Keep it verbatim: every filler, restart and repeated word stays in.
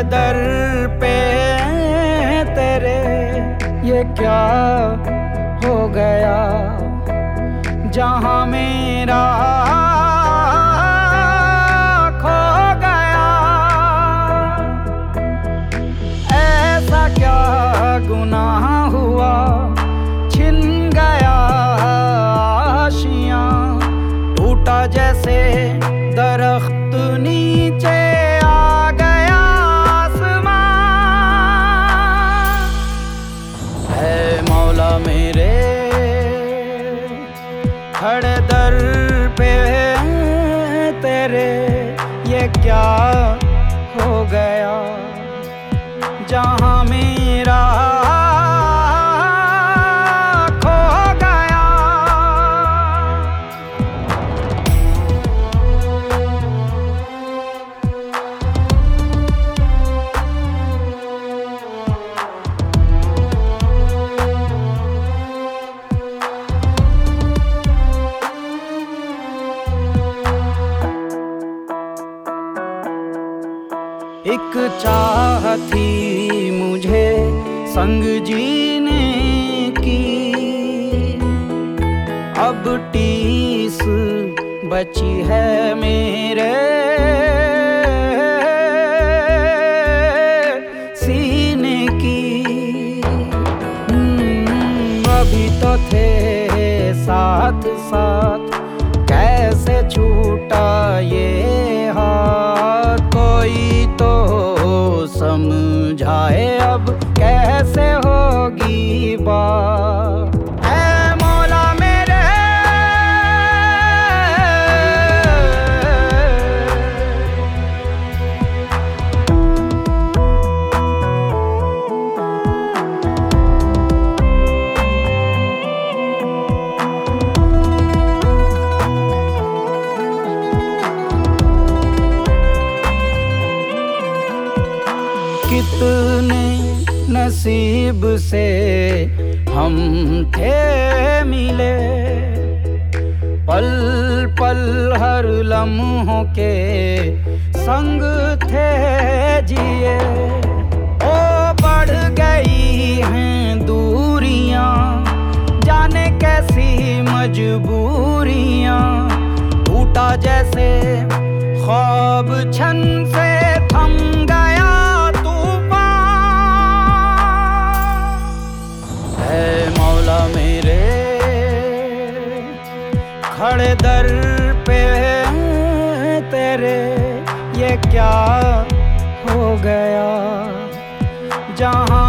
खड़े दर पे तेरे ये क्या हो गया, जहां मेरा खो गया। ऐसा क्या गुनाह हुआ, छिन गया आशियां, टूटा जैसे दरख्त नीचे आ गया आसमां। है मौला मेरे खड़े दर पे तेरे ये क्या हो गया, जहां मेरा खो गया। एक चाह थी मुझे संग जीने की, अब टीस बची है मेरे सीने की। अभी तो थे साथ साथ, कैसे छूटा ये हाथ, कोई तो समझाए अब कैसे होगी बात। ऐ मौला मेरे कितने नसीब से हम थे मिले, पल पल हर लम्हों के संग थे जिए। ओ बढ़ गई हैं दूरियां, जाने कैसी मजबूरियां, टूटा जैसे ख्वाब छन से थम गया मेरे खड़े दर पे तेरे ये क्या हो गया, जहां